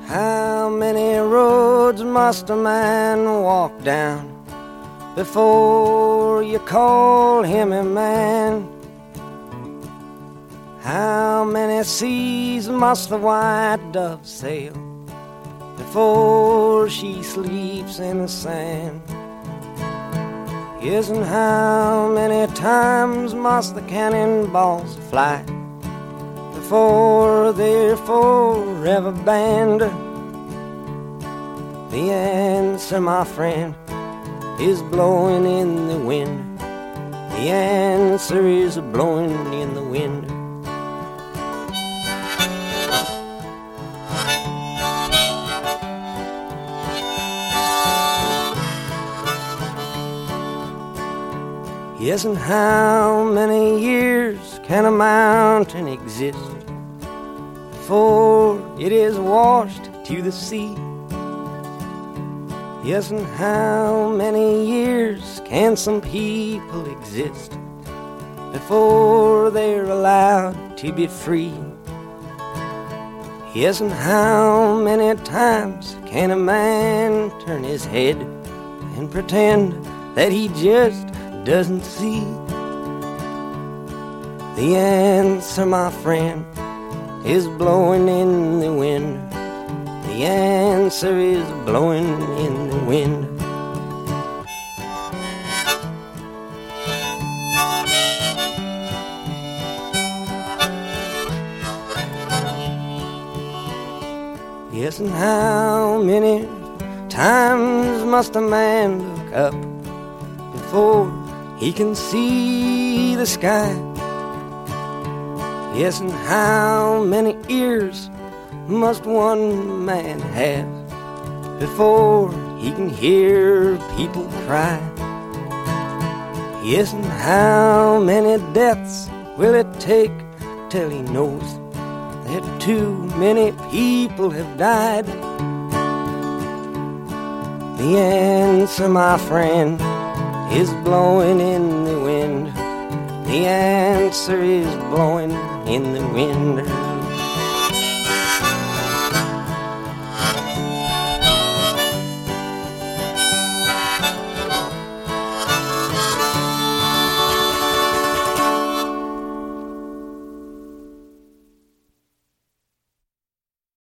How many roads must a man walk down before you call him a man? How many seas must the white dove sail before she sleeps in the sand? Yes, and how many times must the cannonballs fly before they're forever banned? The answer, my friend, is blowing in the wind. The answer is blowing in the wind. Yes, and how many years can a mountain exist before it is washed to the sea? Yes, and how many years can some people exist before they're allowed to be free? Yes, and how many times can a man turn his head and pretend that he just doesn't see? The answer, my friend, is blowing in the wind. The answer is blowing in the wind. Yes, and how many times must a man look up before he can see the sky? Yes, and how many ears must one man have before he can hear people cry? Yes, and how many deaths will it take till he knows that too many people have died? The answer, my friend, is blowing in the wind. The answer is blowing in the wind.